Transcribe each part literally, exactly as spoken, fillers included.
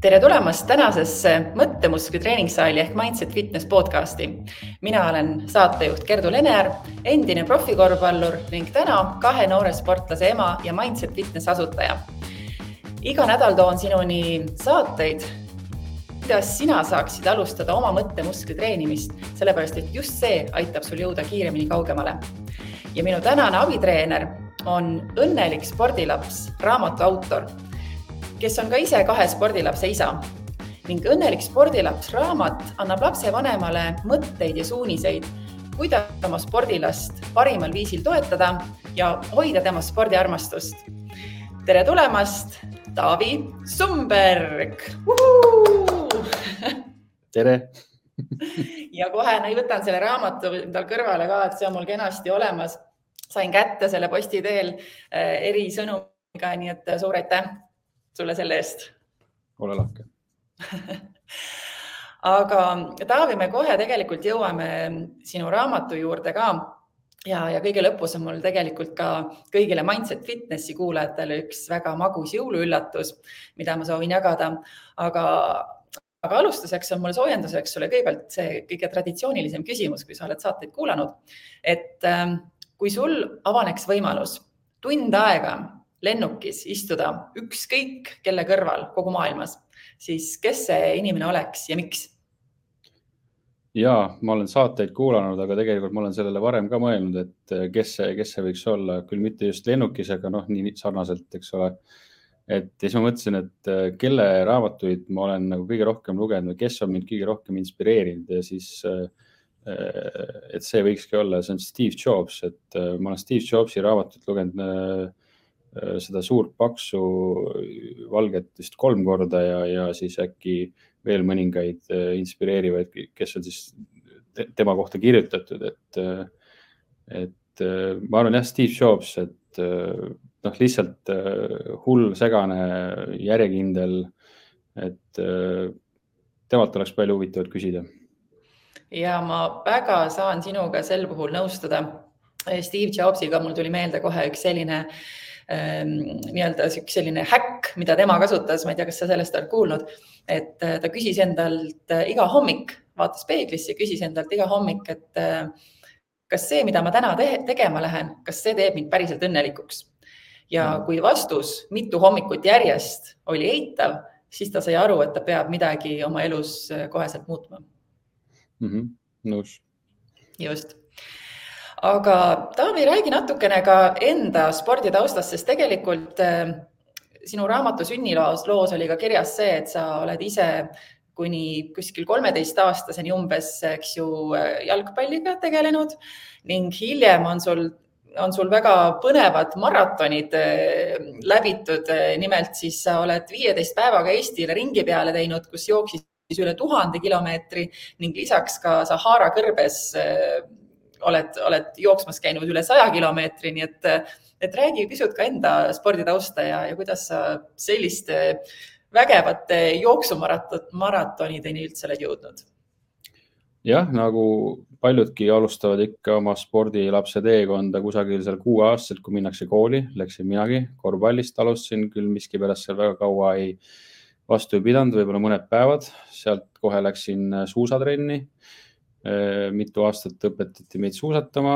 Tere tulemast tänasesse mõttemuskli treeningsaali ehk Mindset Fitness podcasti. Mina olen saatejuht Gerdu Lenear, endine profikorvpallur ning täna kahe noore sportlase ema ja Mindset Fitness asutaja. Iga nädal toon sinuni saateid, kuidas sina saaksid alustada oma mõttemuskli treenimist, sellepärast et just see aitab sul jõuda kiiremini kaugemale. Ja minu tänane abitreener on õnnelik spordilaps, raamatu autor, kes on ka ise kahe spordilapse isa. Ning õnnelik spordilaps raamat annab lapse vanemale mõtteid ja suuniseid, kuidas oma spordilast parimal viisil toetada ja hoida tema spordiarmastust. Tere tulemast, Taavi Sumberg! Uhu! Tere! Ja kohe no, võtan selle raamatu tal kõrvale ka, et see on mul kenasti olemas. Sain kätte selle posti teel eri sõnumiga, nii et suur aitäh sulle selle eest. Ole lahke. Aga Taavi, me kohe tegelikult jõuame sinu raamatu juurde ka ja, ja kõige lõpus on mul tegelikult ka kõigile Mindset Fitnessi kuulajatele üks väga magus jõuluüllatus, mida ma soovin jagada. Aga, aga alustuseks on mul soojenduseks sulle kõigepealt see kõige traditsioonilisem küsimus, kui sa oled saateid kuulanud. Et kui sul avaneks võimalus tund aega lennukis istuda ükskõik kelle kõrval kogu maailmas, siis kes see inimene oleks ja miks? Jaa, ma olen saateid kuulanud, aga tegelikult ma olen sellele varem ka mõelnud, et kes see, kes see võiks olla, küll mitte just lennukis, aga noh, nii sarnaselt, eks ole. Et siis ma mõtlesin, et kelle raamatuid ma olen nagu kõige rohkem lugenud või kes on mind kõige rohkem inspireerinud ja siis, et see võikski olla, see on Steve Jobs, et ma olen Steve Jobsi raamatut lugenud seda suurt paksu valget vist kolm korda ja, ja siis äkki veel mõningaid inspireerivaid, kes on siis tema kohta kirjutatud, et, et ma arvan jah, Steve Jobs, et noh, lihtsalt hull, segane, järjekindel, et temalt oleks palju huvitavat küsida. Ja ma väga saan sinuga sel puhul nõustuda. Steve Jobsiga mul tuli meelde kohe üks selline nii-öelda selline häkk, mida tema kasutas, ma ei tea, kas sa sellest oled kuulnud, et ta küsis endalt iga hommik, vaatas peeglisse ja küsis endalt iga hommik, et kas see, mida ma täna te- tegema lähen, kas see teeb mind päriselt õnnelikuks. Ja kui vastus mitu hommikut järjest oli eitav, siis ta sai aru, et ta peab midagi oma elus koheselt muutma. Mm-hmm. Nõus. Just. Aga Taavi, räägi natukene ka enda sporditaustast, sest tegelikult äh, sinu raamatu sünniloos loos oli ka kirjas see, et sa oled ise kuni kuskil kolmeteist aastaseni umbes, eks ju, jalgpalliga tegelenud ning hiljem on sul, on sul väga põnevad maratonid äh, läbitud. Nimelt siis sa oled viieteist päevaga Eestile ringi peale teinud, kus jooksis üle tuhande kilomeetri ning lisaks ka Sahara kõrbes äh, Oled, oled jooksmas käinud üle saja kilomeetri, nii et, et räägi pisut ka enda sporditausta ja, ja kuidas sa selliste vägevate jooksumaratonideni üldse oled jõudnud? Jah, nagu paljudki alustavad ikka oma spordilapse teekonda kusagil seal kuue aastaselt, kui minnakse kooli, läksin minagi, korvpallist alustasin, küll miski pärast seal väga kaua ei vastu ei pidanud, võib-olla mõned päevad, sealt kohe läksin suusatrenni. Mitu aastat õpetati meid suusatama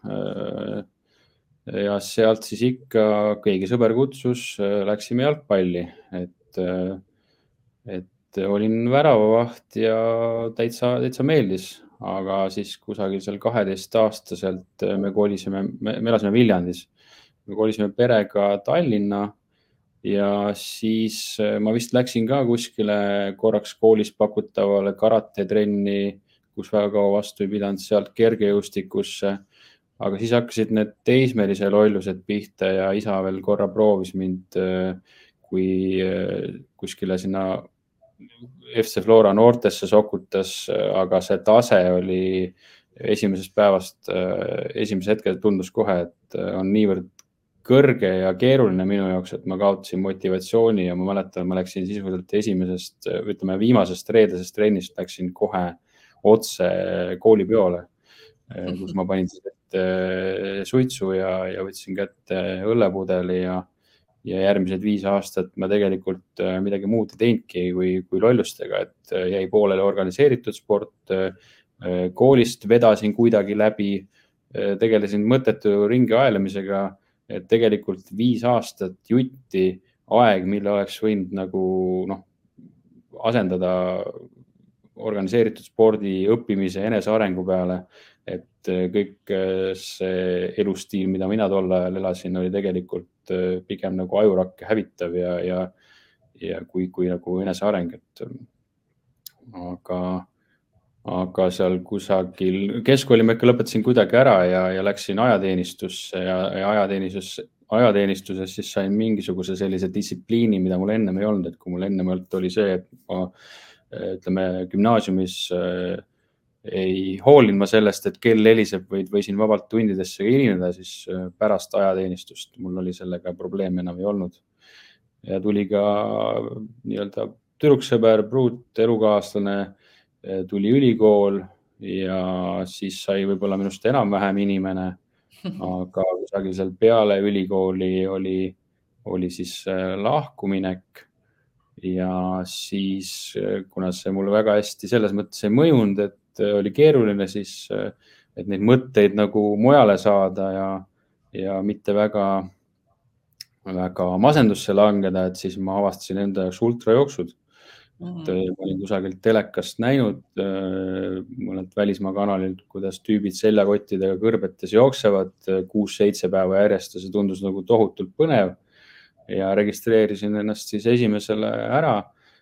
ja sealt siis ikka keegi sõber kutsus, läksime jalgpalli, et, et olin väravavaht ja täitsa, täitsa meeldis, aga siis kusagil seal kaheteist aastaselt me kolisime, me, me elasime Viljandis, me kolisime perega Tallinna ja siis ma vist läksin ka kuskile korraks koolis pakutavale karatetrenni, kus väga kaua vastu ei pidanud sealt kergejõustikusse, aga siis hakkasid need teismelise lollused pihta ja isa veel korra proovis mind, kui kuskile sinna F C Flora noortesse sokutas, aga see tase oli esimesest päevast, esimese hetkel tundus kohe, et on niivõrd kõrge ja keeruline minu jaoks, et ma kaotasin motivatsiooni ja ma mäletan, ma läksin sisuliselt esimesest, ütleme viimasest reedesest trennist läksin kohe otse koolipeole, kus ma panin suitsu ja, ja võtsin kätte õllepudeli ja, ja järgmised viis aastat ma tegelikult midagi muud ei teinudki kui, kui lollustega, et jäi poolele organiseeritud sport, koolist vedasin kuidagi läbi, tegelesin mõttetu ringi aelemisega, et tegelikult viis aastat jutti aeg, mille oleks võinud nagu noh, asendada organiseeritud spordi õppimise enesearengu peale, et kõik see elustiil, mida mina tol ajal elasin, oli tegelikult pigem nagu ajurakke hävitav ja, ja, ja kui, kui nagu eneseareng, et aga, aga seal kusagil keskkooli ma ikka lõpetasin kuidagi ära ja, ja läksin ajateenistusse ja, ja ajateenistus, ajateenistuses siis sain mingisuguse sellise distsipliini, mida mul ennem ei olnud, et kui mul ennem oli see, et ma ütleme gümnaasiumis ei hoolin ma sellest, et kell heliseb või võisin vabalt tundidesse hilineda, siis pärast ajateenistust mul oli sellega probleeme enam ei olnud. Ja tuli ka nii-öelda tüdruksõber, pruut, elukaaslane, tuli ülikool ja siis sai võib-olla minust enam-vähem inimene, aga kusagil seal peale ülikooli oli, oli siis lahkuminek ja siis, kuna see mulle väga hästi selles mõttes ei mõjunud, et oli keeruline siis, et neid mõtteid nagu mujale saada ja, ja mitte väga, väga masendusse langeda, et siis ma avastasin enda jaoks ultrajooksud. Mm-hmm. Et ma olin kusagilt telekast näinud mõnelt välismaa kanalilt, kuidas tüübid seljakottidega kõrbetes jooksevad kuus-seitse päeva järjest ja see tundus nagu tohutult põnev ja registreerisin ennast siis esimesele ära.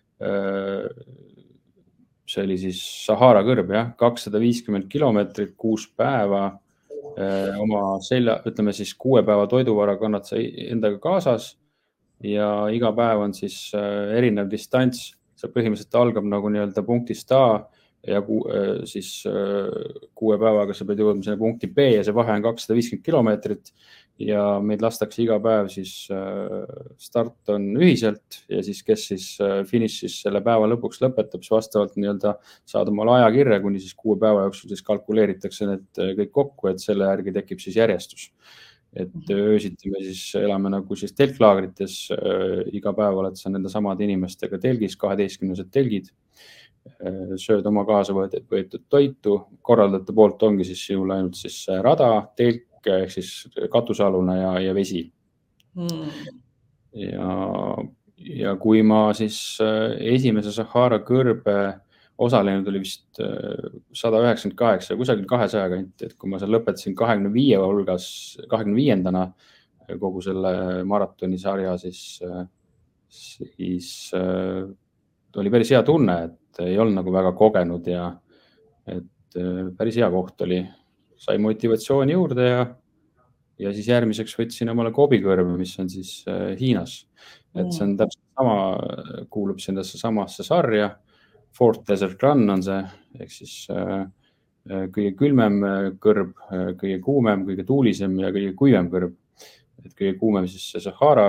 See oli siis Sahara kõrb, jah, kakssada viiskümmend kilomeetrit, kuus päeva oma selja, ütleme siis kuue päeva toiduvara kannad sa endaga kaasas ja iga päev on siis erinev distants. See põhimõtteliselt algab nagu nii-öelda punktist A ja ku, siis kuue päevaga sa pead jõudma sinna punkti B ja see vahe on kakssada viiskümmend kilomeetrit ja meid lastakse iga päev siis start on ühiselt ja siis kes siis finišis selle päeva lõpuks lõpetab, siis vastavalt nii-öelda saad omale ajakirja, kuni siis kuue päeva jooksul siis kalkuleeritakse need kõik kokku, et selle järgi tekib siis järjestus. Et öösiti me siis elame nagu siis telklaagrites, iga päev oled sa nende samade inimestega telgis, kaheteistkümnesed telgid, sööd oma kaasa võetud toitu, korraldajate poolt ongi siis sinul ainult siis rada, telk, ehk siis katusealune ja, ja vesi. Hmm. Ja, ja kui ma siis esimese Sahara kõrbe osalenud oli vist sada üheksakümmend kaheksa, kusagil kahesaja kanti, et kui ma seal lõpetasin kahekümne viie hulgas, kahekümne viiendana kogu selle maratonisarja, siis, siis oli päris hea tunne, et ei olnud nagu väga kogenud ja et päris hea koht oli. Sai motivatsiooni juurde ja, ja siis järgmiseks võtsin omale Gobi-kõrbe, mis on siis Hiinas. Et see on täpselt sama, kuulub sindasse samasse sarja. Fourth Desert Run on see, ehk siis äh, kõige külmem kõrb, kõige kuumem, kõige tuulisem ja kõige kuivem kõrb. Et kõige kuumem siis see Sahara,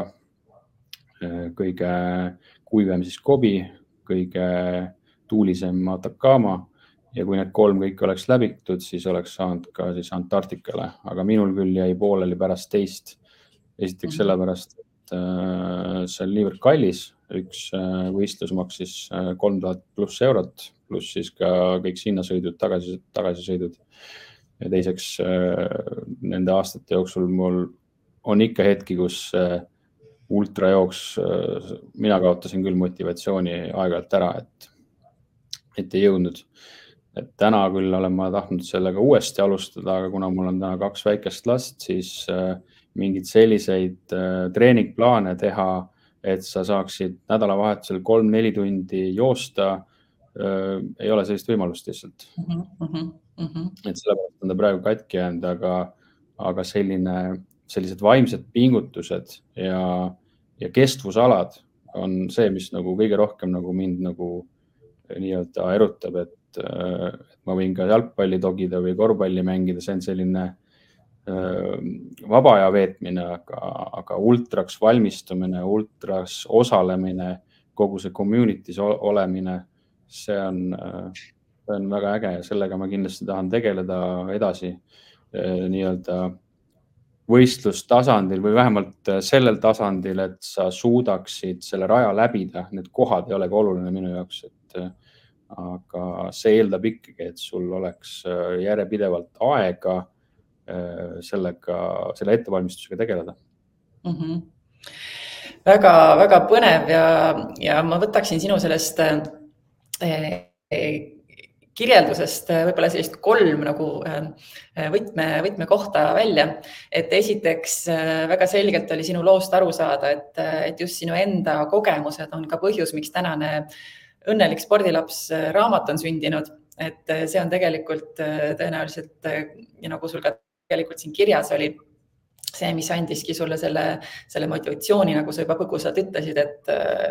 kõige kuivem siis Gobi, kõige tuulisem Atacama ja kui need kolm kõik oleks läbitud, siis oleks saanud ka siis Antarktikale, aga minul küll jäi pooleli pärast teist. Esiteks sellepärast, et äh, see on niivõrd kallis. Üks võistlus maksis kolm tuhat pluss eurot, pluss siis ka kõik sinnasõidud, tagasi, tagasisõidud. Ja teiseks nende aastate jooksul mul on ikka hetki, kus ultrajooks, mina kaotasin küll motivatsiooni aeg-ajalt ära, et, et ei jõudnud. Et täna küll olen ma tahtnud sellega uuesti alustada, aga kuna mul on täna kaks väikest last, siis mingid selliseid treeningplaane teha, et sa saaksid nädalavahetusel kolm-neli tundi joosta, äh, ei ole sellist võimalust lihtsalt. Mm -hmm, mm -hmm. Et sellepärast on ta praegu katki jäänud, aga, aga selline, sellised vaimsed pingutused ja, ja kestvusalad on see, mis nagu kõige rohkem nagu mind nagu nii-öelda erutab, et, et ma võin ka jalgpalli togida või korvpalli mängida, see on selline vaba aja veetmine, aga, aga ultraks valmistumine, ultras osalemine, kogu see community's olemine, see on, see on väga äge ja sellega ma kindlasti tahan tegeleda edasi nii-öelda võistlustasandil või vähemalt sellel tasandil, et sa suudaksid selle raja läbida. Need kohad ei olegi oluline minu jaoks, et aga see eeldab ikkagi, et sul oleks järjepidevalt aega sellega, selle ettevalmistusega tegeleda. Mm -hmm. Väga, väga põnev ja, ja ma võtaksin sinu sellest kirjeldusest võib-olla sellist kolm nagu võtme, võtme kohta välja. Et esiteks väga selgelt oli sinu loost aru saada, et, et just sinu enda kogemused on ka põhjus, miks tänane õnnelik spordilaps raamat on sündinud. Et see on tegelikult tõenäoliselt, ja nagu sul ka tegelikult siin kirjas oli, see, mis andiski sulle selle, selle motivatsiooni, nagu sa juba põgusalt ütlesid, et,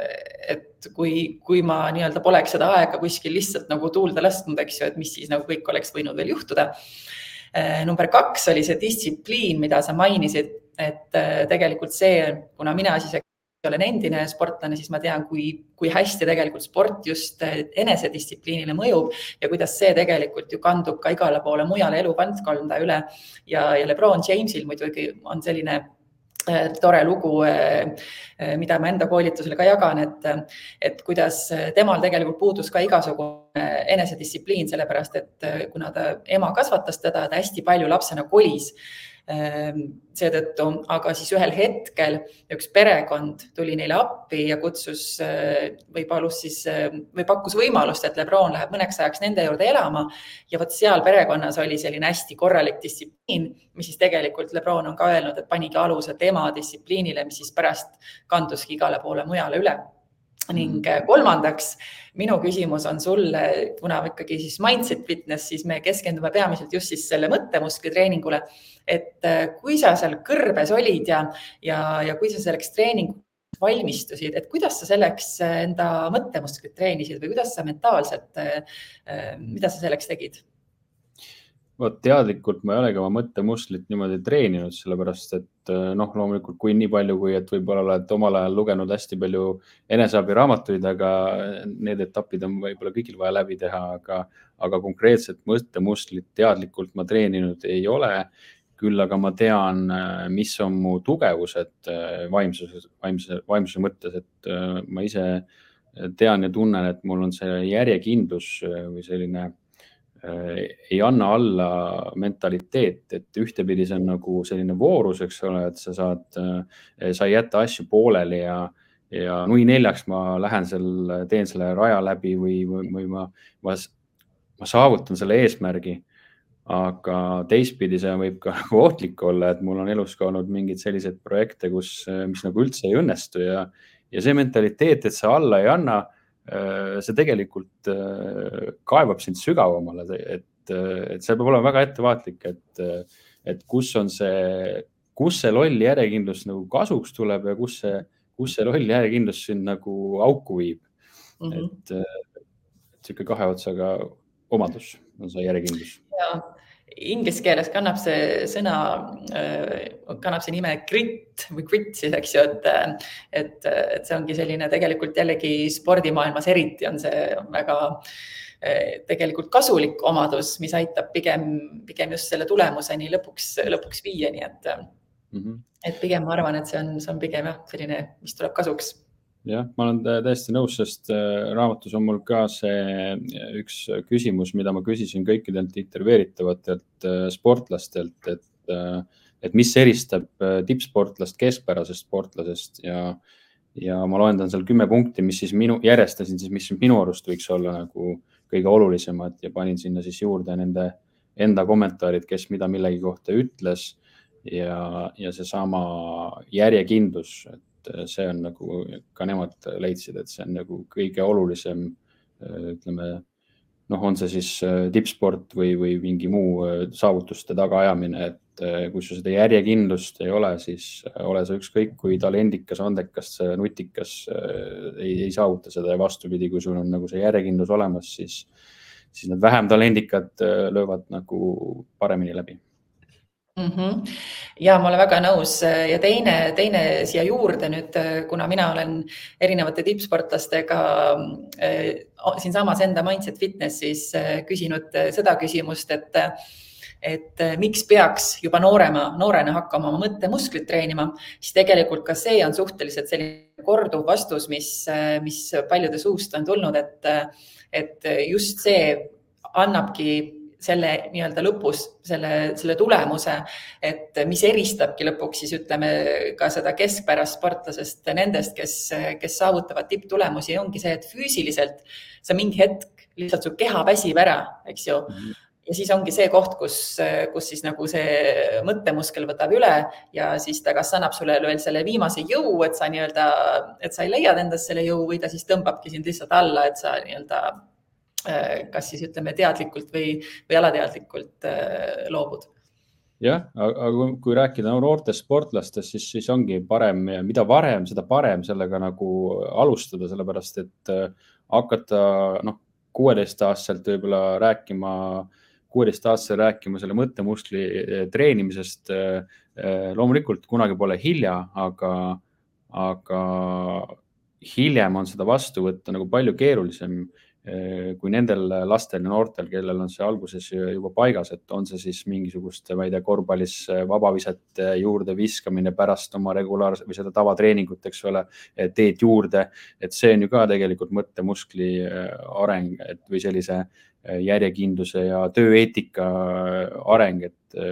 et kui, kui ma nii-öelda poleks seda aega kuskil lihtsalt nagu tuulda lasknud, eks ju, et mis siis nagu kõik oleks võinud veel juhtuda. Number kaks oli see distsipliin, mida sa mainisid, et tegelikult see, kuna mina siis olen endine sportlane, siis ma tean, kui, kui hästi tegelikult sport just enesedistsipliinile mõjub ja kuidas see tegelikult ju kandub ka igale poole mujale eluvaldkonda üle. Ja, ja LeBron Jamesil muidugi on selline tore lugu, mida ma enda koolitusele ka jagan, et, et kuidas temal tegelikult puudus ka igasugune enesedistsipliin, sellepärast et kuna ta ema kasvatas teda, ta hästi palju lapsena kolis seetõttu, aga siis ühel hetkel üks perekond tuli neile appi ja kutsus või palus siis või pakkus võimalust, et LeBron läheb mõneks ajaks nende juurde elama ja võt seal perekonnas oli selline hästi korralik distsipliin, mis siis tegelikult LeBron on ka öelnud, et panigi aluse tema distsipliinile, mis siis pärast kanduski igale poole mujale üle. Ning kolmandaks, minu küsimus on sulle, kuna ikkagi siis mindset fitness, siis me keskendume peamiselt just siis selle mõttemuskli treeningule, et kui sa seal kõrbes olid ja, ja, ja kui sa selleks treeninguks valmistusid, et kuidas sa selleks enda mõttemusklit treenisid või kuidas sa mentaalselt, mida sa selleks tegid? Võt teadlikult ma ei olegi oma mõttemuslit niimoodi treeninud, sellepärast et noh, loomulikult kui nii palju, kui et võib-olla oled omal ajal lugenud hästi palju eneseabi raamatuid, aga need etapid on võib-olla kõigil vaja läbi teha, aga, aga konkreetselt mõttemuslit teadlikult ma treeninud ei ole. Küll aga ma tean, mis on mu tugevused vaimsuse, vaimsuse, vaimsuse mõttes, et ma ise tean ja tunnen, et mul on see järjekindlus või selline ei anna alla mentaliteet, et ühtepidi see on nagu selline voorus, eks ole, et sa saad, sa ei jätta asju pooleli ja, ja nui neljaks ma lähen seal, teen selle raja läbi või, või, või ma, ma, ma saavutan selle eesmärgi, aga teistpidi see võib ka nagu ohtlik olla, et mul on elus ka olnud mingid sellised projekte, kus, mis nagu üldse ei õnnestu ja, ja see mentaliteet, et sa alla ei anna, see tegelikult kaevab sind sügavamale, et, et see peab olema väga ettevaatlik, et, et kus on see, kus see loll järjekindlus nagu kasuks tuleb ja kus see, kus see loll järjekindlus sind nagu auku viib. Mm -hmm. Et, et siuke kahe otsaga omadus on see järjekindlus. Ja. Inglise keeles kannab see sõna, kannab see nime grit või grit siis, eks ju, et, et, et see ongi selline tegelikult jällegi spordimaailmas eriti on see väga tegelikult kasulik omadus, mis aitab pigem, pigem just selle tulemuseni lõpuks, lõpuks viia, nii et, mm -hmm. et pigem ma arvan, et see on, see on pigem jah, selline, mis tuleb kasuks. Jah, ma olen täiesti nõus, sest raamatus on mul ka see üks küsimus, mida ma küsisin kõikidelt intervjueeritavatelt sportlastelt, et, et mis eristab tippsportlast keskpärasest sportlasest ja, ja ma loendan seal kümme punkti, mis siis minu, järjestasin siis, mis minu arust võiks olla nagu kõige olulisemad ja panin sinna siis juurde nende enda kommentaarid, kes mida millegi kohta ütles ja, ja see sama järjekindlus, et see on nagu ka nemad leidsid, et see on nagu kõige olulisem, ütleme, noh, on see siis tippsport või, või mingi muu saavutuste tagaajamine, et kui sa seda järjekindlust ei ole, siis ole sa ükskõik, kui talendikas, andekas, nutikas ei, ei saavuta seda ja vastupidi, kui sul on nagu see järjekindlus olemas, siis, siis need vähem talendikad löövad nagu paremini läbi. Mm -hmm. Ja ma olen väga nõus ja teine, teine siia juurde nüüd, kuna mina olen erinevate tippsportlastega äh, siin samas enda Mindset Fitnessis äh, küsinud seda küsimust, et, et miks peaks juba noorema, noorena hakkama oma mõttemusklit treenima, siis tegelikult ka see on suhteliselt selline korduv vastus, mis, mis paljude suust on tulnud, et, et just see annabki selle nii-öelda lõpus, selle, selle tulemuse, et mis eristabki lõpuks siis ütleme ka seda keskpärast sportlasest nendest, kes, kes saavutavad tipptulemusi, ongi see, et füüsiliselt sa mingi hetk lihtsalt su keha väsib ära, eks ju. Ja siis ongi see koht, kus, kus siis nagu see mõttemuskel võtab üle ja siis ta kas annab sulle veel selle viimase jõu, et sa nii-öelda, et sa ei leiad endast selle jõu või ta siis tõmbabki sind lihtsalt alla, et sa nii-öelda kas siis ütleme teadlikult või, või alateadlikult loobud. Jah, aga kui rääkida noortest sportlastest, siis, siis ongi parem ja mida varem, seda parem sellega nagu alustada, sellepärast et hakata noh, kuueteistaastaselt võib-olla rääkima, kuueteistaastaselt rääkima selle mõttemuskli treenimisest. Loomulikult kunagi pole hilja, aga, aga hiljem on seda vastu võtta nagu palju keerulisem kui nendel lastel ja noortel, kellel on see alguses juba paigas, et on see siis mingisuguste, ma ei tea, korvpallis vabavisete juurde viskamine pärast oma regulaarse või seda tavatreeningut, eks ole, teed juurde, et see on ju ka tegelikult mõttemuskli areng et, või sellise järjekindluse ja tööeetika areng,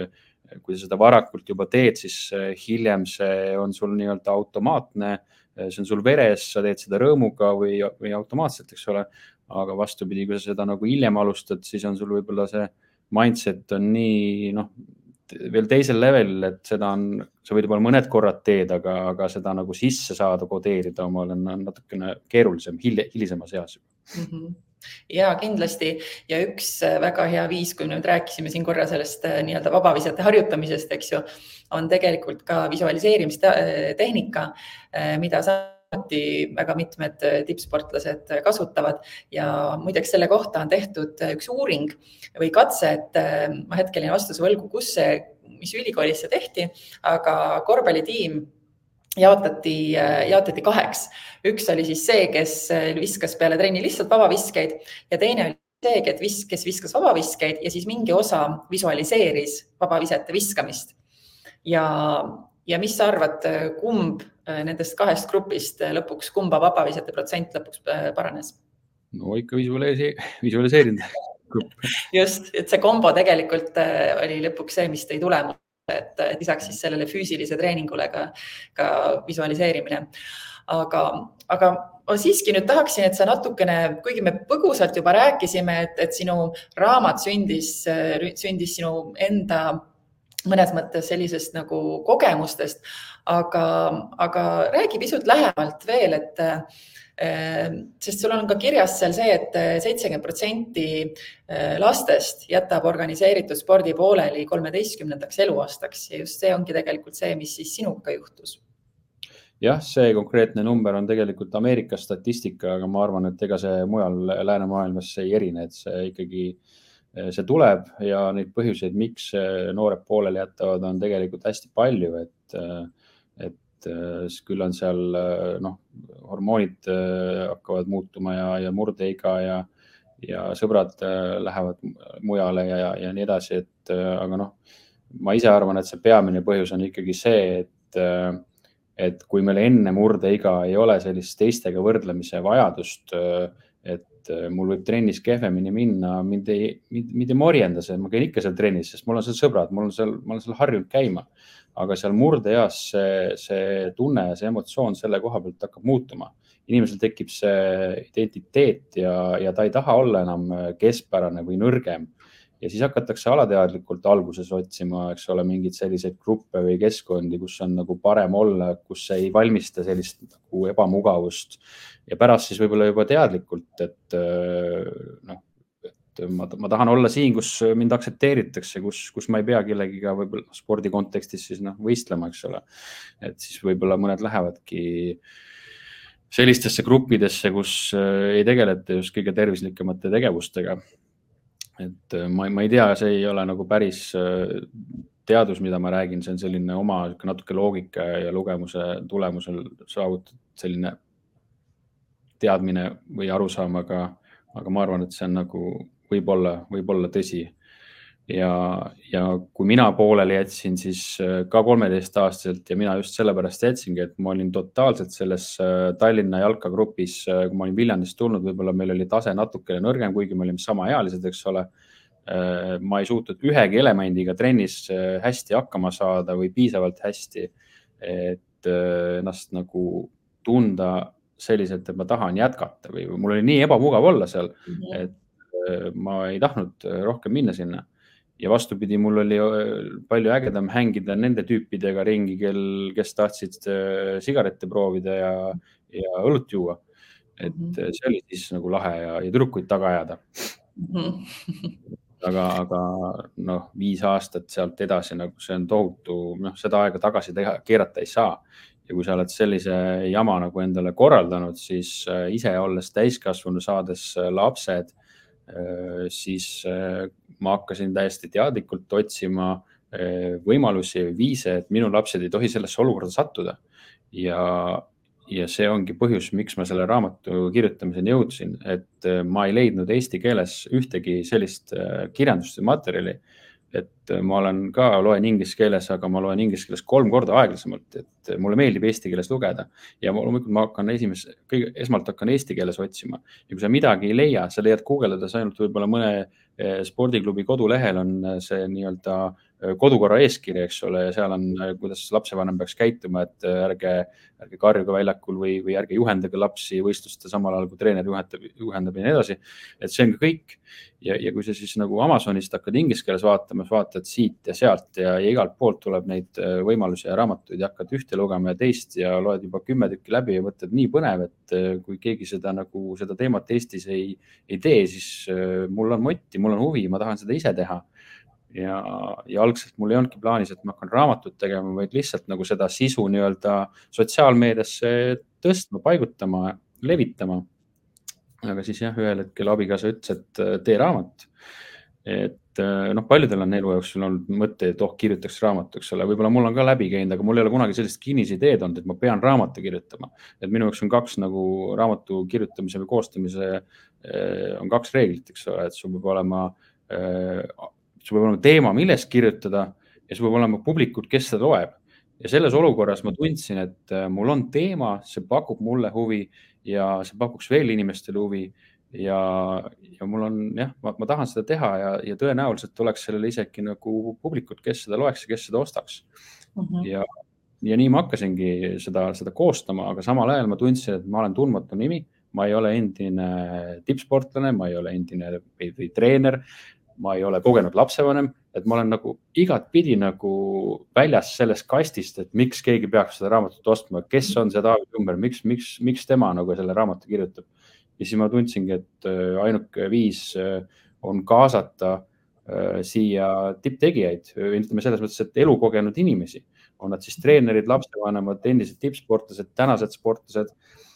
et kui sa seda varakult juba teed, siis hiljem see on sul nii-öelda automaatne, see on sul veres, sa teed seda rõõmuga või, või automaatselt, eks ole. Aga vastupidi, kui sa seda nagu hiljem alustad, siis on sul võib-olla see mindset on nii, noh, veel teisel level, et seda on, sa võid võib-olla mõned korrad teed, aga, aga seda nagu sisse saada, kodeerida omale on natukene keerulisem, hilisemas eas. Mm-hmm. Ja kindlasti ja üks väga hea viis, kui nüüd rääkisime siin korra sellest nii-öelda vabavisete harjutamisest, eks ju, on tegelikult ka visualiseerimistehnika, mida sa väga mitmed tippsportlased kasutavad ja muideks selle kohta on tehtud üks uuring või katse, et ma hetkel ei vastuse võlgu, kus see, mis ülikoolis see tehti, aga korvpallitiim jaotati, jaotati kaheks. Üks oli siis see, kes viskas peale trenni lihtsalt vabaviskeid ja teine oli see, kes viskas vabaviskeid ja siis mingi osa visualiseeris vabavisete viskamist. Ja, ja mis sa arvad, kumb nendest kahest grupist lõpuks, kumba vabavisete protsent lõpuks paranes? No ikka visualise- visualiseerinud. Just, et see kombo tegelikult oli lõpuks see, mis tõi tulema, et lisaks siis sellele füüsilise treeningule ka, ka visualiseerimine. Aga, aga ma siiski nüüd tahaksin, et sa natukene, kuigi me põgusalt juba rääkisime, et, et sinu raamat sündis, sündis sinu enda mõnes mõttes sellisest nagu kogemustest, aga, aga räägi pisut lähemalt veel, et sest sul on ka kirjas seal see, et seitsekümmend protsenti lastest jätab organiseeritud spordi pooleli kolmeteistkümnendaks eluaastaks ja just see ongi tegelikult see, mis siis sinuga juhtus. Jah, see konkreetne number on tegelikult Ameerika statistika, aga ma arvan, et ega see mujal läänemaailmas ei erine, et see ikkagi see tuleb ja neid põhjuseid, miks noored pooleli jätavad, on tegelikult hästi palju, et, et küll on seal noh, hormoonid hakkavad muutuma ja, ja murdeiga ja, ja sõbrad lähevad mujale ja, ja nii edasi, et aga noh, ma ise arvan, et see peamine põhjus on ikkagi see, et, et kui meil enne murdeiga ei ole sellist teistega võrdlemise vajadust, et mul võib trennis kehvemini minna, mind ei, mind ei morjenda see, ma käin ikka seal trennis, sest mul on seal sõbrad, mul on seal, ma olen seal harjunud käima, aga seal murdeeas see, see tunne ja see emotsioon selle koha pealt hakkab muutuma. Inimesel tekib see identiteet ja, ja ta ei taha olla enam keskpärane või nõrgem. Ja siis hakatakse alateadlikult alguses otsima, eks ole, mingid selliseid gruppe või keskkondi, kus on nagu parem olla, kus ei valmista sellist nagu ebamugavust ja pärast siis võib-olla juba teadlikult, et, noh, et ma, ma tahan olla siin, kus mind aktsepteeritakse, kus, kus ma ei pea kellegiga võib-olla spordi kontekstis siis noh, võistlema, eks ole. Et siis võib-olla mõned lähevadki sellistesse gruppidesse, kus ei tegeleta just kõige tervislikemate tegevustega. Et ma, ma ei tea, see ei ole nagu päris teadus, mida ma räägin, see on selline oma natuke loogika ja lugemuse tulemusel saavutatud selline teadmine või arusaam, aga, aga ma arvan, et see on nagu võib-olla, võib-olla tõsi. ja, ja kui mina pooleli jätsin, siis ka kolmeteistaastaselt ja mina just sellepärast jätsingi, et ma olin totaalselt selles Tallinna jalkagrupis, kui ma olin Viljandist tulnud, võib-olla meil oli tase natukene nõrgem, kuigi me olime samaealised, eks ole. Ma ei suutnud ühegi elemendiga trennis hästi hakkama saada või piisavalt hästi, et ennast nagu tunda selliselt, et ma tahan jätkata või mul oli nii ebamugav olla seal, et ma ei tahtnud rohkem minna sinna. Ja vastupidi, mul oli palju ägedam hängida nende tüüpidega ringi, kel, kes tahtsid sigarette proovida ja, ja õlut juua. Et see oli siis nagu lahe ja, ja tüdrukuid taga ajada. aga, aga noh, viis aastat sealt edasi, nagu see on tohutu, noh, seda aega tagasi teha, keerata ei saa. Ja kui sa oled sellise jama nagu endale korraldanud, siis ise olles täiskasvanu, saades lapsed, siis ma hakkasin täiesti teadlikult otsima võimalusi ja viise, et minu lapsed ei tohi sellesse olukorda sattuda. Ja, ja see ongi põhjus, miks ma selle raamatu kirjutamiseni jõudsin, et ma ei leidnud eesti keeles ühtegi sellist kirjandust ja materjali, et ma olen ka, loen inglise keeles, aga ma loen inglise keeles kolm korda aeglasemalt, et mulle meeldib eesti keeles lugeda ja loomulikult ma hakkan esimes, kõige, esmalt hakkan eesti keeles otsima ja kui sa midagi ei leia, sa leiad guugeldades ainult võib-olla mõne spordiklubi kodulehel on see nii-öelda kodukorra eeskiri, eks ole, ja seal on, kuidas lapsevanem peaks käituma, et ärge, ärge karjuge väljakul või, või ärge juhendage lapsi võistluste samal ajal, kui treener juhendab, juhendab ja nii edasi. Et see on ka kõik. Ja, ja kui sa siis nagu Amazonist hakkad inglise keeles vaatama, vaatad siit ja sealt ja, ja igalt poolt tuleb neid võimalusi ja raamatuid ja hakkad ühte lugema ja teist ja loed juba kümme tükki läbi ja võtad nii põnev, et kui keegi seda, nagu, seda teemat Eestis ei, ei tee, siis mul on motti, mul on huvi, ma tahan seda ise teha. Ja, ja algselt mul ei olnudki plaanis, et ma hakkan raamatut tegema, vaid lihtsalt nagu seda sisu nii-öelda sotsiaalmeediasse tõstma, paigutama, levitama. Aga siis jah, ühel hetkel abikaasa ütles, et tee raamat. Et noh, paljudel on elu jooksul olnud mõte, et oh, kirjutaks raamatu, eks ole. Võib-olla mul on ka läbi käinud, aga mul ei ole kunagi sellist kinnisideed olnud, et ma pean raamatu kirjutama. Et minu jaoks on kaks nagu raamatu kirjutamise või koostamise on kaks reeglit, eks ole, et sul peab olema sul peab olema teema, millest kirjutada ja sul peab olema publikud, kes seda loeb. Ja selles olukorras ma tundsin, et mul on teema, see pakub mulle huvi ja see pakuks veel inimestele huvi ja, ja mul on, jah, ma, ma tahan seda teha ja, ja tõenäoliselt oleks sellele isegi nagu publikud, kes seda loeks ja kes seda ostaks. Uh-huh. Ja, ja nii ma hakkasingi seda, seda koostama, aga samal ajal ma tundsin, et ma olen tundmatu nimi, ma ei ole endine tippsportlane, ma ei ole endine või, või treener, ma ei ole kogenud lapsevanem, et ma olen nagu igat pidi nagu väljas sellest kastist, et miks keegi peaks seda raamatut ostma, kes on see Taavi Tumber, miks, miks, miks tema nagu selle raamatu kirjutab. Ja siis ma tundsingi, et ainuke viis on kaasata siia tipptegijaid, ütleme selles mõttes, et elukogenud inimesi. On nad siis treenerid, lapsevanemad, endised tippsportlased, tänased sportlased.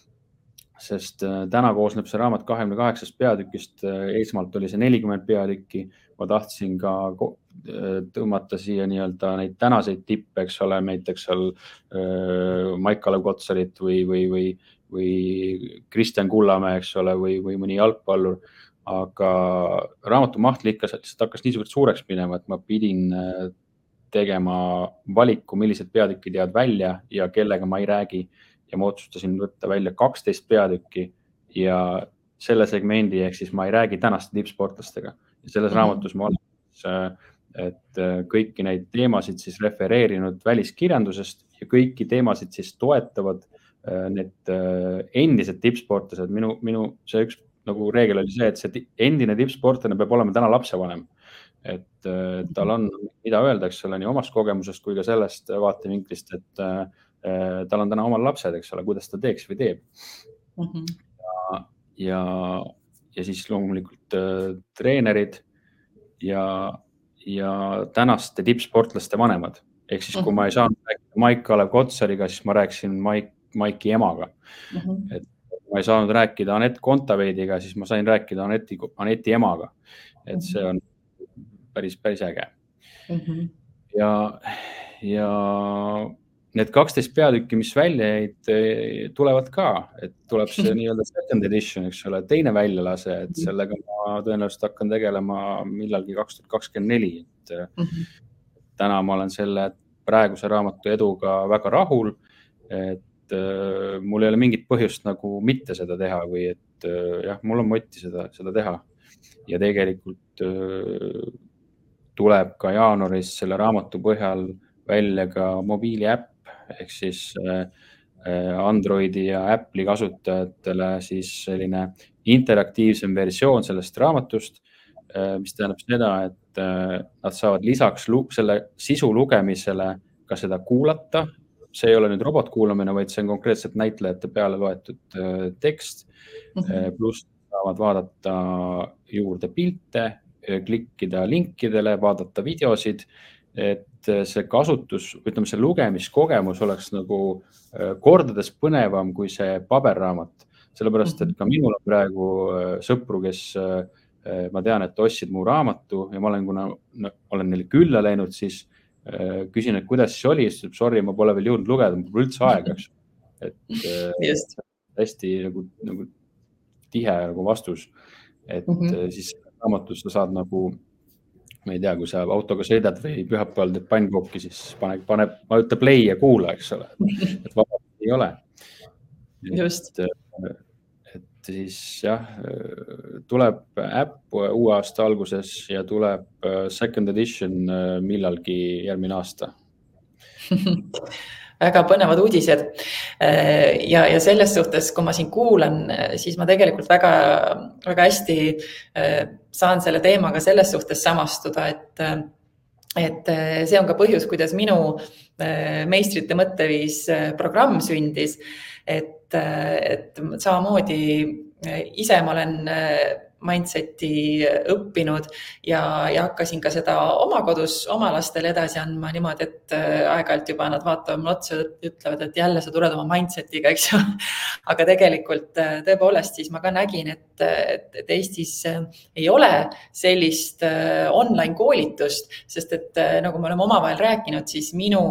Sest täna koosneb see raamat kahekümne kaheksast peatükist, esmalt oli see nelikümmend peatükki, ma tahtsin ka tõmmata siia nii-öelda neid tänaseid tippe, eks ole, näiteks seal Maik-Kalev Kotsarit või, või, või, või Kristjan Kullamäe, eks ole, või, või mõni jalgpallur, aga raamatu maht ikka hakkas niisugult suureks minema, et ma pidin tegema valiku, millised peatükid jäävad välja ja kellega ma ei räägi. Ja ma otsustasin võtta välja kaksteist peatükki ja selle segmendi, ehk siis ma ei räägi tänaste tippsportlastega. Ja selles mm-hmm. raamatus ma olen, et kõiki neid teemasid siis refereerinud väliskirjandusest ja kõiki teemasid siis toetavad need endised tippsportlased. Minu, minu see üks nagu reegel oli see, et see endine tippsportlane peab olema täna lapsevanem. Et tal on mida öelda, eks ole, nii omast kogemusest kui ka sellest vaatevinklist, et tal on täna omal lapsed, eks ole, kuidas ta teeks või teeb. Mm-hmm. Ja, ja, ja siis loomulikult äh, treenerid ja, ja tänaste tippsportlaste vanemad. Ehk siis, kui ma ei saanud rääkida Maik-Kalev Kotsariga, siis ma rääkisin Maik, Maiki emaga. Mm-hmm. Et ma ei saanud rääkida Anett Kontaveidiga, siis ma sain rääkida Aneti, Aneti emaga. Et see on päris, päris äge. Mm-hmm. Ja, ja need kaksteist peatükki, mis välja jäid, tulevad ka, et tuleb see nii-öelda second edition, eks ole, teine väljalase, et sellega ma tõenäoliselt hakkan tegelema millalgi kaks tuhat kakskümmend neli. Et mm-hmm. täna ma olen selle praeguse raamatu eduga väga rahul, et äh, mul ei ole mingit põhjust nagu mitte seda teha või et äh, jah, mul on motti seda, seda teha. Ja tegelikult äh, tuleb ka jaanuaris selle raamatu põhjal välja ka mobiiliäpp, ehk siis Androidi ja Apple'i kasutajatele siis selline interaktiivsem versioon sellest raamatust, mis tähendab seda, et nad saavad lisaks selle sisu lugemisele ka seda kuulata. See ei ole nüüd robotkuulamine, vaid see on konkreetselt näitlejate peale loetud tekst, mm-hmm. pluss saavad vaadata juurde pilte, klikkida linkidele, vaadata videosid, et see kasutus, ütleme, see lugemiskogemus oleks nagu kordades põnevam kui see paberraamat. Sellepärast, et ka minul on praegu sõpru, kes ma tean, et ostsid mu raamatu ja ma olen, kuna olen neile külla läinud, siis küsin, et kuidas siis oli, siis sorry, ma pole veel jõudnud lugeda, ma pole üldse aega, eks. Et Just. hästi nagu, nagu tihe nagu vastus, et mm-hmm. siis raamatus sa saad nagu ma ei tea, kui sa autoga sõidad või pühapäeval teed pannkooki, siis pane, pane, vajuta play ja kuula, eks ole. Et vabalt ei ole. Just. Et, et siis jah, tuleb äpp uue aasta alguses ja tuleb second edition millalgi järgmine aasta. Väga põnevad uudised. Ja, ja selles suhtes, kui ma siin kuulan, siis ma tegelikult väga, väga hästi saan selle teemaga selles suhtes samastuda, et, et see on ka põhjus, kuidas minu meistrite mõtteviis programm sündis, et, et samamoodi ise ma olen mindseti õppinud ja, ja hakkasin ka seda oma kodus oma lastele edasi andma niimoodi, et aeg-ajalt juba nad vaatavad mulle otsa ja ütlevad, et jälle sa tuled oma mindsetiga, eks ju. Aga tegelikult tõepoolest siis ma ka nägin, et, et, et Eestis ei ole sellist online koolitust, sest et nagu me oleme omavahel rääkinud, siis minu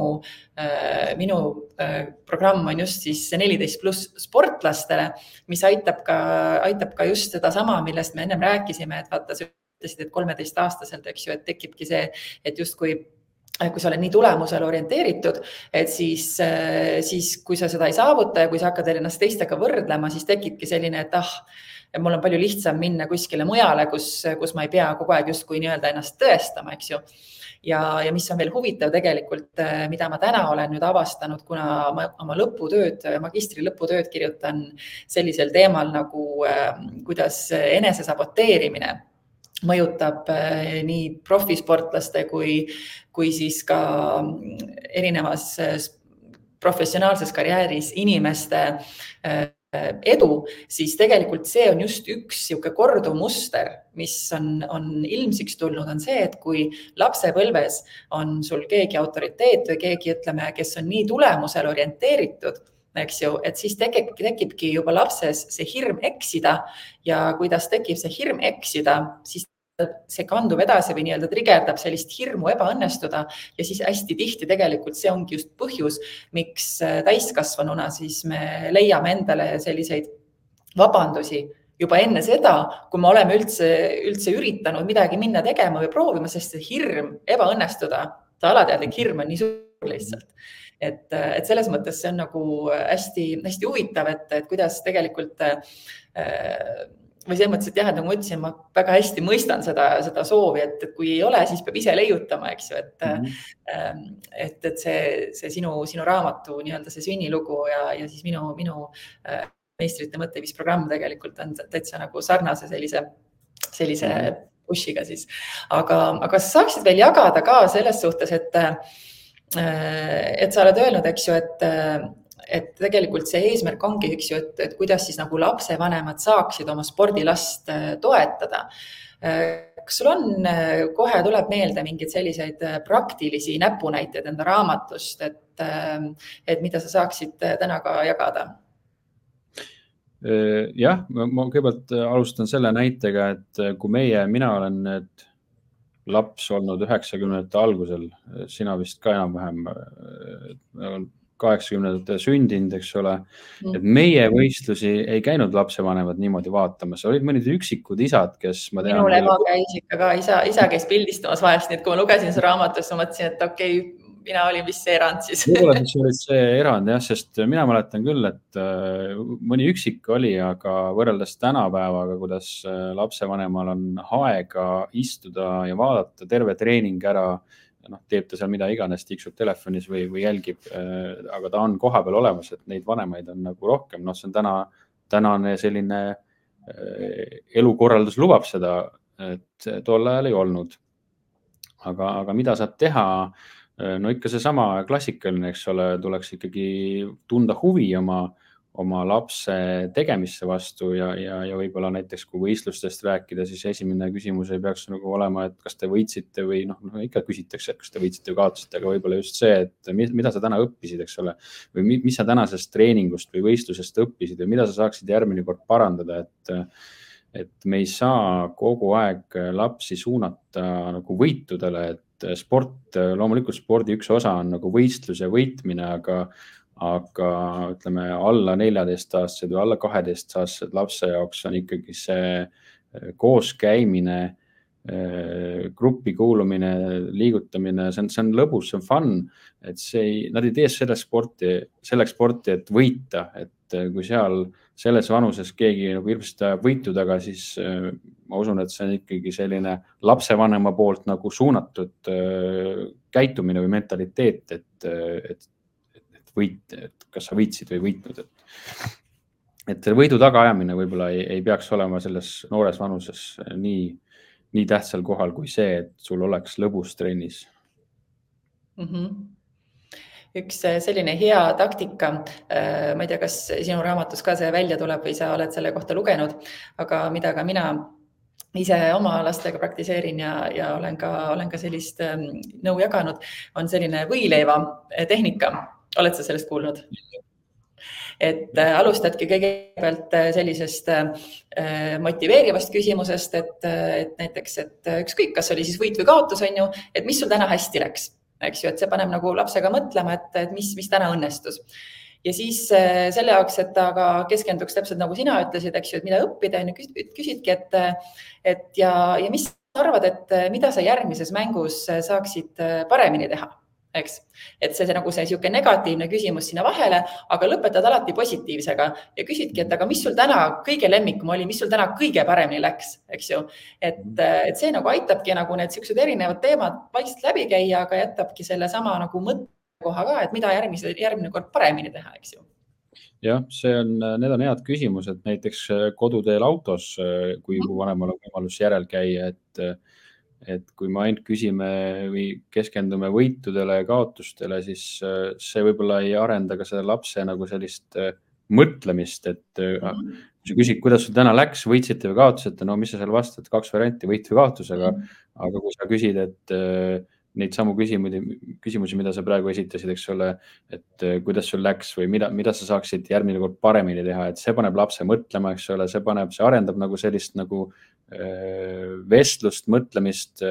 minu programm on just siis neliteist pluss sportlastele, mis aitab ka, aitab ka just seda sama, millest me ennem rääkisime, et vaata, sa ütlesid, et kolmeteist aastaselt, eks ju, et tekibki see, et just kui kui sa oled nii tulemusele orienteeritud, et siis, siis kui sa seda ei saavuta ja kui sa hakkad ennast teistega võrdlema, siis tekibki selline, et ah, mul on palju lihtsam minna kuskile mujale, kus, kus ma ei pea kogu aeg just kui nii-öelda ennast tõestama, eks ju. Ja, ja mis on veel huvitav tegelikult, mida ma täna olen nüüd avastanud, kuna ma oma lõputööd, magistri lõputööd kirjutan sellisel teemal nagu kuidas enesesaboteerimine mõjutab nii profisportlaste kui, kui siis ka erinevas professionaalses karjääris inimeste edu, siis tegelikult see on just üks siuke korduv muster, mis on, on ilmsiks tulnud, on see, et kui lapsepõlves on sul keegi autoriteet või keegi, ütleme, kes on nii tulemusel orienteeritud, eks ju, et siis tekib, tekibki juba lapses see hirm eksida ja kuidas tekib see hirm eksida, siis see kandub edasi või nii-öelda trigerdab sellist hirmu ebaõnnestuda ja siis hästi tihti tegelikult see ongi just põhjus, miks täiskasvanuna siis me leiame endale selliseid vabandusi juba enne seda, kui me oleme üldse, üldse üritanud midagi minna tegema või proovima, sest see hirm ebaõnnestuda, ta alateadlik hirm on nii suur lihtsalt. Et, et selles mõttes see on nagu hästi, hästi huvitav, et, et kuidas tegelikult äh, või selles mõttes, et jah, et nagu ma ütlesin, ma väga hästi mõistan seda, seda soovi, et, et kui ei ole, siis peab ise leiutama, eks ju, et, mm-hmm. et, et see, see sinu, sinu raamatu nii-öelda see sünnilugu ja, ja siis minu, minu meistrite mõtteviisprogramm tegelikult on täitsa nagu sarnase sellise, sellise push'iga siis. Aga, aga sa saaksid veel jagada ka selles suhtes, et, et sa oled öelnud, eks ju, et et tegelikult see eesmärk ongi, eks ju, et, et kuidas siis nagu lapsevanemad saaksid oma spordilast toetada. Kas sul on, kohe tuleb meelde mingid selliseid praktilisi näpunäiteid enda raamatust, et, et mida sa saaksid täna ka jagada? Jah, ma kõigepealt alustan selle näitega, et kui meie, mina olen need laps olnud üheksakümnendate algusel, sina vist ka enam-vähem kaheksakümnendate sündinud, eks ole, et meie võistlusi ei käinud lapsevanemad niimoodi vaatamas. Olid mõnid üksikud isad, kes ma tean... Minul ema käis ikka ka, isa, isa käis pildistamas vahest, nii et kui ma lugesin see raamatus, ma mõtlesin, et okei, okay, mina olin vist see erand siis. Võib-olla siis oli see erand, jah, sest mina mäletan küll, et mõni üksik oli, aga võrreldes tänapäevaga, kuidas lapsevanemal on aega istuda ja vaadata terve treening ära, noh, teeb ta seal mida iganes, tiksub telefonis või, või jälgib, aga ta on koha peal olemas, et neid vanemaid on nagu rohkem. Noh, see on täna, tänane selline elukorraldus lubab seda, et tol ajal ei olnud. Aga, aga mida saab teha? No ikka see sama klassikaline, eks ole, tuleks ikkagi tunda huvi oma, oma lapse tegemisse vastu ja, ja, ja võib-olla näiteks kui võistlustest rääkida, siis esimene küsimus ei peaks nagu olema, et kas te võitsite või noh, no, ikka küsitakse, et kas te võitsite või kaotasite, aga võib-olla just see, et mida sa täna õppisid, eks ole, või mis sa tänasest treeningust või võistlusest õppisid või mida sa saaksid järgmine kord parandada, et et me ei saa kogu aeg lapsi suunata nagu võitudele, et sport, loomulikult spordi üks osa on nagu võistlus ja võitmine, aga, aga ütleme alla neljateist aastased või alla kaheteist aastased lapse jaoks on ikkagi see kooskäimine, gruppi kuulumine, liigutamine, see on, see on lõbus, see on fun, et see ei, nad ei tee selleks sporti, selleks sporti, et võita, et kui seal selles vanuses keegi nagu hirmsasti ajab võitu taga, siis ma usun, et see on ikkagi selline lapsevanema poolt nagu suunatud käitumine või mentaliteet, et, et, et võit, et kas sa võitsid või võitnud, et, et võidu tagaajamine võib-olla ei, ei peaks olema selles noores vanuses nii, nii tähtsal kohal kui see, et sul oleks lõbus trennis. Mm-hmm. Üks selline hea taktika, ma ei tea, kas sinu raamatus ka see välja tuleb või sa oled selle kohta lugenud, aga mida ka mina ise oma lastega praktiseerin ja, ja olen ka, olen ka sellist nõu jaganud, on selline võileiva tehnika. Oled sa sellest kuulnud? Et alustadki kõigepealt sellisest motiveerivast küsimusest, et, et näiteks, et ükskõik, kas oli siis võit või kaotus, on ju, et mis sul täna hästi läks? Eks ju, et see paneb nagu lapsega mõtlema, et, et mis, mis täna õnnestus. Ja siis selle jaoks, et ta ka keskenduks täpselt nagu sina ütlesid, eks ju, et mida õppida, küsidki, et, et ja, ja mis arvad, et mida sa järgmises mängus saaksid paremini teha, eks? Et see, see nagu see siuke negatiivne küsimus sinna vahele, aga lõpetad alati positiivsega ja küsidki, et aga mis sul täna kõige lemmikum oli, mis sul täna kõige paremini läks, eks ju. Et, et see nagu aitabki nagu need siuksed erinevad teemad vaikselt läbi käia, aga jätabki selle sama nagu mõttekoha ka, et mida järgmise, järgmine kord paremini teha, eks ju. Jah, see on, need on head küsimused, näiteks koduteel autos, kui mm. vanemal on võimalus järel käia, et et kui me ainult küsime või keskendume võitudele ja kaotustele, siis see võib-olla ei arenda ka selle lapse nagu sellist mõtlemist, et mm. kui sa küsid, kuidas sul täna läks, võitsite või kaotusete, no mis sa seal vastad, kaks varianti, võit või kaotus, aga, mm. aga kui sa küsid, et neid samu küsimusi, küsimusi, mida sa praegu esitasid, eks ole, et kuidas sul läks või mida, mida sa saaksid järgmine kord paremini teha, et see paneb lapse mõtlema, eks ole, see paneb, see arendab nagu sellist nagu vestlust, mõtlemist,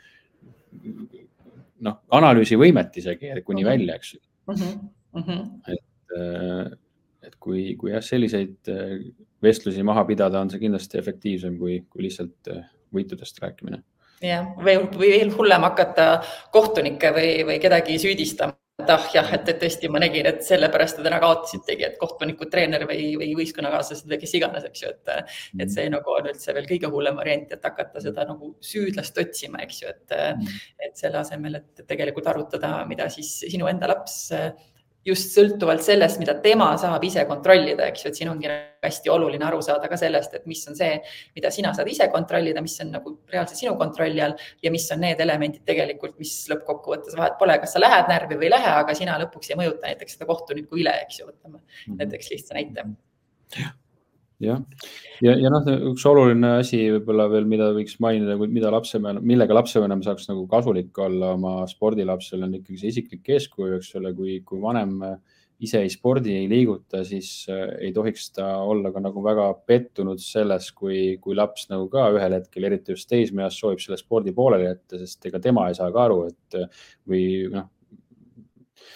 noh, analüüsivõimet isegi kuni mm-hmm. välja, eks. Mm-hmm. Et, et kui, kui jah, selliseid vestlusi maha pidada, on see kindlasti efektiivsem kui, kui lihtsalt võitudest rääkimine. Ja, või, või veel hullem hakata kohtunikke või, või kedagi süüdistama. Et ah jah, et tõesti ma nägin, et sellepärast täna kaotasitegi, et kohtunikud, treener või, või võistkonnakaaslased või kes iganes, eks ju, et, et see nagu on üldse veel kõige hullem variant, et hakata seda nagu süüdlast otsima, eks ju, et, et selle asemel, et tegelikult arutada, mida siis sinu enda laps just sõltuvalt sellest, mida tema saab ise kontrollida, eks ju, et siin ongi hästi oluline aru saada ka sellest, et mis on see, mida sina saad ise kontrollida, mis on nagu reaalselt sinu kontrolli all ja mis on need elemendid tegelikult, mis lõppkokkuvõttes vahet pole, kas sa lähed närvi või ei lähe, aga sina lõpuks ei mõjuta näiteks seda kohtuniku üle, eks ju, võtame mm-hmm. näiteks lihtsa näite. jah, ja, ja noh, üks oluline asi võib-olla veel, mida võiks mainida, mida lapse, millega lapsevanem saaks nagu kasulik olla oma spordilapsel, on ikkagi see isiklik eeskuju, eks ole, kui, kui vanem ise ei spordi ei liiguta, siis ei tohiks ta olla ka nagu väga pettunud selles, kui, kui laps nagu ka ühel hetkel, eriti just teismeeas soovib selle spordi pooleli jätta, sest ega tema ei saa ka aru, et või noh,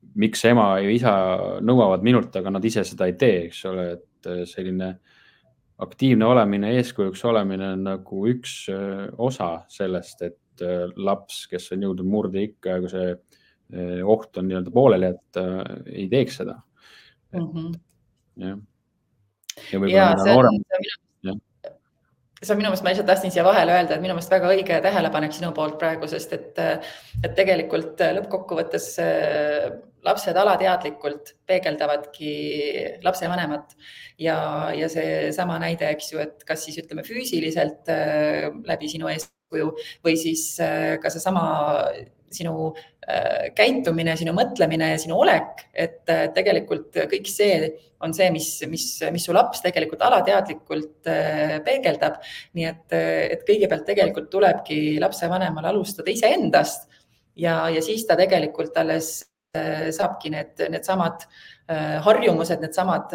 miks ema ja isa nõuavad minult, aga nad ise seda ei tee, eks ole, et selline aktiivne olemine, eeskujuks olemine on nagu üks osa sellest, et laps, kes on jõudnud murde ikka ja kui see oht on nii-öelda pooleli, et ei teeks seda. Et, mm -hmm. jah. Ja võib-olla mida noorem. See on minu mõelest, ma lihtsalt tahtsin siia vahele öelda, et minu mõelest väga õige tähelepanek sinu poolt praegu, sest et, et tegelikult lõppkokkuvõttes lapsed alateadlikult peegeldavadki lapse vanemat ja, ja see sama näide, eks ju, et kas siis ütleme füüsiliselt läbi sinu eeskuju või siis ka see sama sinu käitumine, sinu mõtlemine ja sinu olek, et tegelikult kõik see on see, mis, mis, mis su laps tegelikult alateadlikult peegeldab. Nii et, et kõigepealt tegelikult tulebki lapsevanemal alustada iseendast ja, ja siis ta tegelikult alles saabki need, need samad harjumused, need samad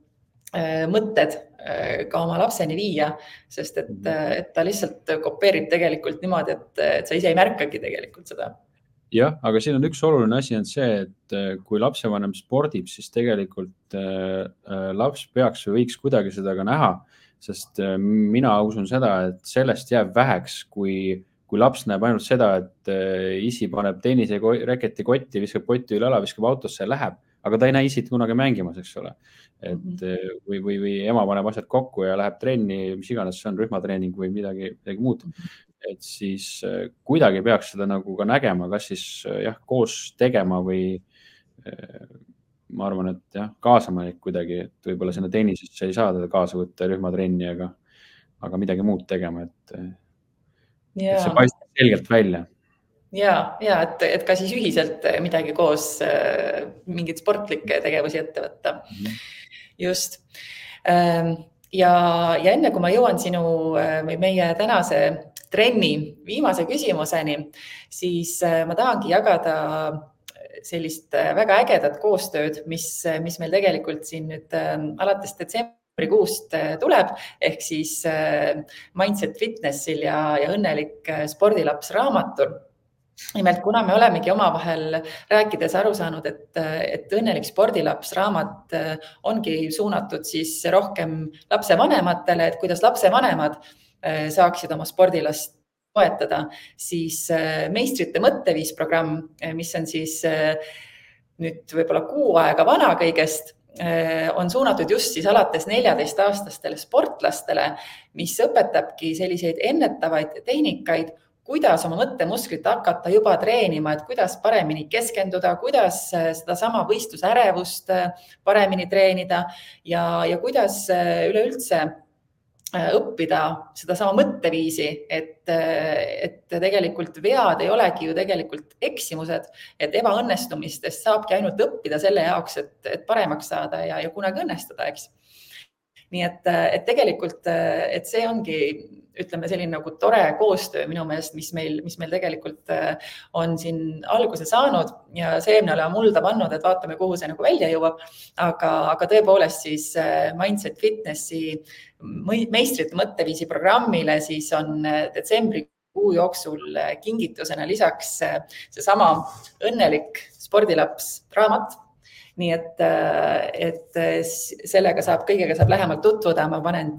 mõtted ka oma lapseni viia, sest et, et ta lihtsalt kopeerib tegelikult niimoodi, et, et sa ise ei märkagi tegelikult seda. Jah, aga siin on üks oluline asi on see, et kui lapsevanem spordib, siis tegelikult laps peaks või võiks kuidagi seda ka näha, sest mina usun seda, et sellest jääb väheks, kui, kui laps näeb ainult seda, et isi paneb tennise reketi kotti, viskab kotti üle ala, viskab autosse ja läheb, aga ta ei näe isit kunagi mängimas, eks ole. Et, või, või, või ema paneb asjad kokku ja läheb trenni, mis iganes see on, rühmatreening või midagi, midagi muud. Et siis kuidagi peaks seda nagu ka nägema, kas siis jah, koos tegema või ma arvan, et jah, kaasama neid kuidagi, et võib-olla sinna tennisesse ei saa teda kaasa võtta rühmatrenni, aga, aga midagi muud tegema, et, et see paistab selgelt välja. Ja, ja et, et ka siis ühiselt midagi koos mingid sportlikke tegevusi ette võtta. Mm-hmm. Just. Ja, ja enne kui ma jõuan sinu või meie tänase trenni viimase küsimuseni, siis ma tahangi jagada sellist väga ägedat koostööd, mis, mis meil tegelikult siin nüüd alates detsembrikuust tuleb, ehk siis Mindset Fitnessil ja, ja õnnelik spordilaps raamatul. Nimelt, kuna me olemegi omavahel rääkides aru saanud, et, et õnnelik spordilaps raamat ongi suunatud siis rohkem lapsevanematele, et kuidas lapsevanemad saaksid oma spordilast toetada, siis meistrite mõtteviis programm, mis on siis nüüd võib-olla kuu aega vana kõigest, on suunatud just siis alates neljateist-aastastele sportlastele, mis õpetabki selliseid ennetavaid tehnikaid, kuidas oma mõttemusklit hakata juba treenima, et kuidas paremini keskenduda, kuidas seda sama võistlusärevust paremini treenida ja, ja kuidas üleüldse õppida seda sama mõtteviisi, et, et tegelikult vead ei olegi ju tegelikult eksimused, et ebaõnnestumistest saabki ainult õppida selle jaoks, et, et paremaks saada ja, ja kunagi õnnestuda, eks. Nii et, et tegelikult, et see ongi, ütleme, selline nagu tore koostöö minu meelest, mis meil, mis meil tegelikult on siin alguse saanud ja seemne oleme mulda pannud, et vaatame, kuhu see nagu välja jõuab. Aga, aga tõepoolest siis Mindset Fitnessi meistrite mõtteviisi programmile siis on detsembri kuu jooksul kingitusena lisaks see sama õnnelik spordilaps raamat. Nii et, et sellega saab, kõigega saab lähemalt tutvuda, ma panen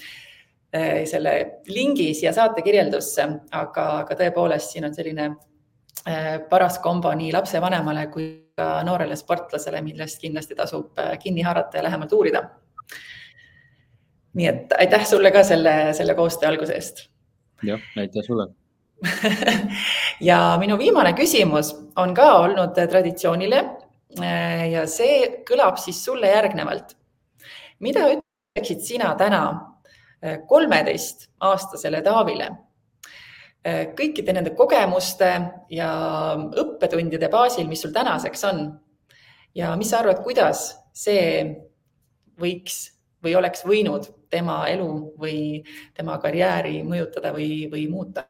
selle lingi siia saate kirjeldusse, aga, aga tõepoolest siin on selline paras kombo nii lapsevanemale kui ka noorele sportlasele, millest kindlasti tasub kinni haarata ja lähemalt uurida. Nii et aitäh sulle ka selle, selle koostöö alguse eest. Jah, aitäh sulle. Ja minu viimane küsimus on ka olnud traditsioonile ja see kõlab siis sulle järgnevalt. Mida ütleksid sina täna kolmeteist aastasele Taavile kõikide nende kogemuste ja õppetundide baasil, mis sul tänaseks on? Ja mis sa arvad, kuidas see võiks või oleks võinud tema elu või tema karjääri mõjutada või, või muuta?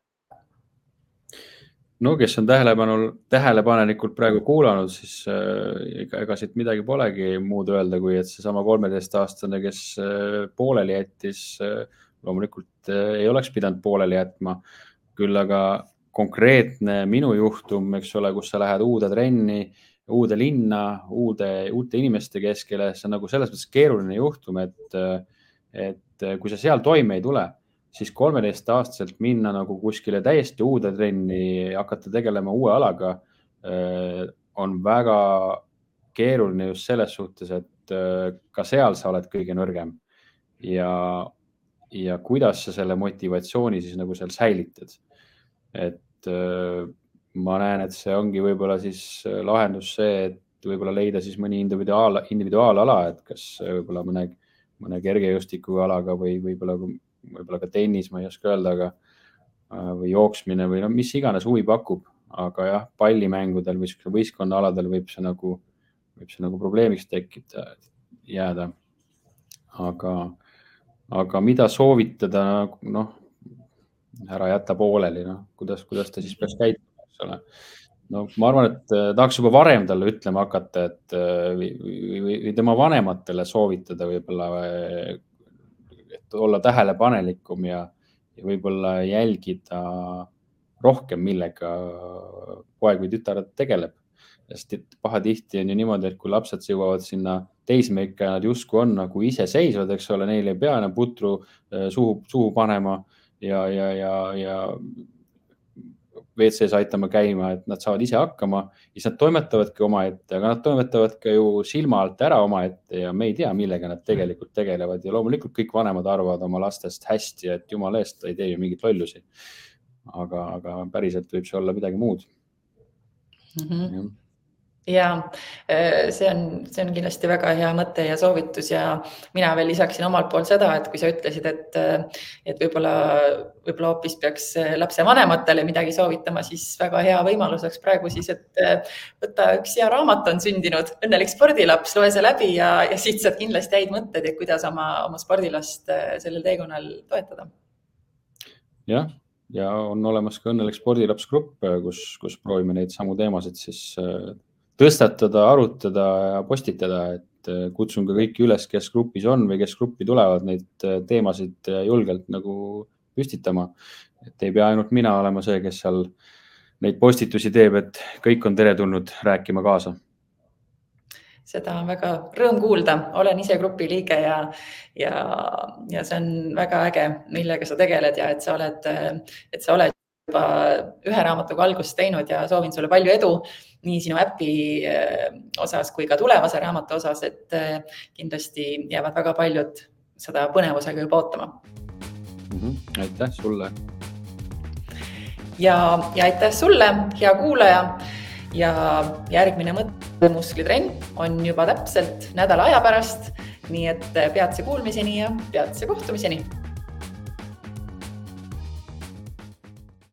No, kes on tähelepanu, tähelepanelikult praegu kuulanud, siis ega, ega siit midagi polegi muud öelda, kui et see sama kolmeteistaastane, kes pooleli jättis, loomulikult ei oleks pidanud pooleli jätma. Küll aga konkreetne minu juhtum, eks ole, kus sa lähed uude trenni, uude linna, uude, uute inimeste keskele, see on nagu selles mõttes keeruline juhtum, et, et kui sa seal toime ei tule, siis kolmeteist aastaselt minna nagu kuskile täiesti uude trenni, hakata tegelema uue alaga, on väga keeruline just selles suhtes, et ka seal sa oled kõige nõrgem ja, ja kuidas sa selle motivatsiooni siis nagu seal säilitad. Et ma näen, et see ongi võib-olla siis lahendus see, et võib-olla leida siis mõni individuaal, individuaalala, et kas võib-olla mõne, mõne kergejõustiku alaga või võib-olla, võib-olla ka tennis, ma ei oska öelda, aga või jooksmine või no, mis iganes huvi pakub, aga jah, pallimängudel või võistkonnaaladel võib see nagu, võib see nagu probleemiks tekkida, jääda. Aga, aga mida soovitada, noh, ära jätta pooleli, noh, kuidas, kuidas ta siis peaks käituma, eks ole. No ma arvan, et tahaks juba varem talle ütlema hakata, et või, või, või tema vanematele soovitada võib-olla, et olla tähelepanelikum ja, ja võib-olla jälgida rohkem, millega poeg või tütar tegeleb. Sest pahatihti on ju niimoodi, et kui lapsed jõuavad sinna teismeikka ja nad justkui on nagu ise seisvad, eks ole, neil ei pea enam putru suhu, suhu panema ja, ja, ja, ja W C-s aitama käima, et nad saavad ise hakkama, siis nad toimetavadki oma ette, aga nad toimetavad ka ju silma alt ära oma ette ja me ei tea, millega nad tegelikult tegelevad ja loomulikult kõik vanemad arvavad oma lastest hästi, et jumala eest ei tee ju mingit lollusi. Aga, aga päriselt võib see olla midagi muud. Mm-hmm. Ja see on, see on kindlasti väga hea mõte ja soovitus ja mina veel lisaksin omalt poolt seda, et kui sa ütlesid, et, et võib-olla, võib-olla hoopis peaks lapse vanematele midagi soovitama, siis väga hea võimalus oleks praegu siis, et võtta üks hea raamat on sündinud, õnnelik spordilaps, loe see läbi ja, ja siit saad kindlasti häid mõtted, et kuidas oma, oma spordilast sellel teekonnal toetada. Jah. Ja on olemas ka õnnelik spordilaps grupp, kus, kus proovime neid samu teemasid siis tõstatada, arutada ja postitada, et kutsun ka kõiki üles, kes grupis on või kes gruppi tulevad neid teemasid julgelt nagu püstitama. Et ei pea ainult mina olema see, kes seal neid postitusi teeb, et kõik on teretulnud rääkima kaasa. Seda on väga rõõm kuulda. Olen ise grupi liige ja, ja, ja see on väga äge, millega sa tegeled ja et sa oled, et sa oled juba ühe raamatuga algust teinud ja soovin sulle palju edu nii sinu äpi osas kui ka tulevase raamatu osas, et kindlasti jäävad väga paljud seda põnevusega juba ootama. Mm-hmm. Aitäh sulle. Ja, ja aitäh sulle, hea kuulaja. Ja järgmine mõttemusklitrenn on juba täpselt nädala aja pärast, nii et peatse kuulmiseni ja peatse kohtumiseni.